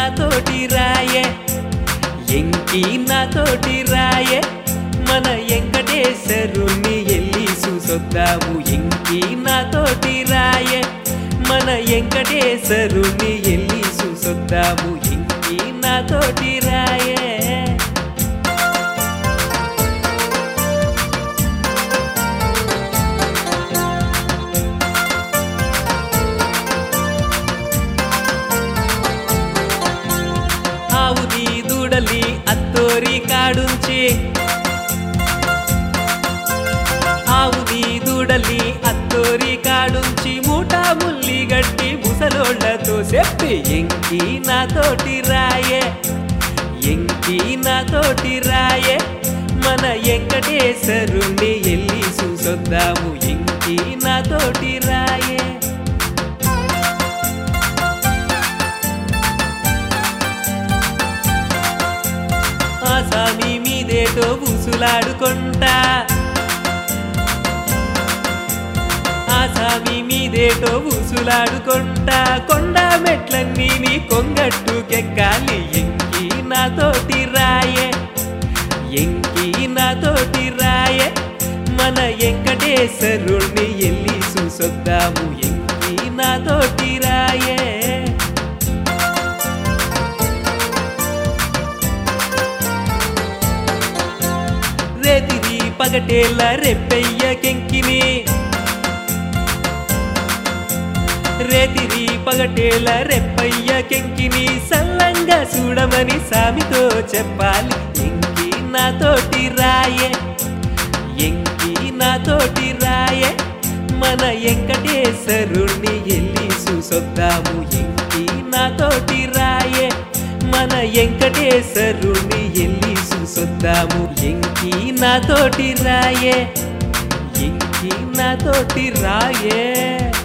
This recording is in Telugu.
నాతోటి రాయే ఎంకి నాతోటి రాయే మన వెంకటేశ్వరుణ్ణి ఎల్లి చూసొద్దాము ఎంకి నాతోటి రాయే మన వెంకటేశ్వరుణ్ణి ఎల్లి చూసొద్దాము ఎంకి నాతోటి రాయే ఆవుది దూడలి అత్తోరి కాడుంచి ఆవుది దూడలి అత్తోరి కాడుంచి మూటా ముల్లి గట్టి ముసలోళ్లతో చెప్పి ఎంకి నాతోటి రాయే ఎంకి నాతోటి రాయే మన వెంకటేశ్వరుణ్ణి ఎల్లి చూసొద్దాము ఎంకి నాతోటి రాయే ఆసామి మీదేటో ఊసులాడుకుంటా ఆసామి మీదేటో ఊసులాడుకుంటా కొండ మెట్లన్నీ నీ కొంగట్టుకెక్కాలి ఎంకి నాతోటి రాయే ఎంకి నాతోటి రాయే మన వెంకటేశ్వరుణ్ణి ఎల్లి చూసొద్దాము ఎంకి నాతోటి రాయే రేతిరి పగటేళ్ళ రెప్పెయ్య కెంకిని రేతిరి పగటేళ్ళ రెప్పయ్య కెంకిని సల్లంగా చూడమని సామితో చెప్పాలి ఎంకి నాతోటి రాయే ఎంకి నాతోటి రాయే మన వెంకటేశ్వరుణ్ణి ఎల్లి చూసొద్దాము ఎంకి నాతోటి రాయే మన వెంకటేశ్వరుణ్ణి ఎల్లి చూసొద్దాము ఎంకి నాతోటి రాయే ఎంకి నాతోటి రాయే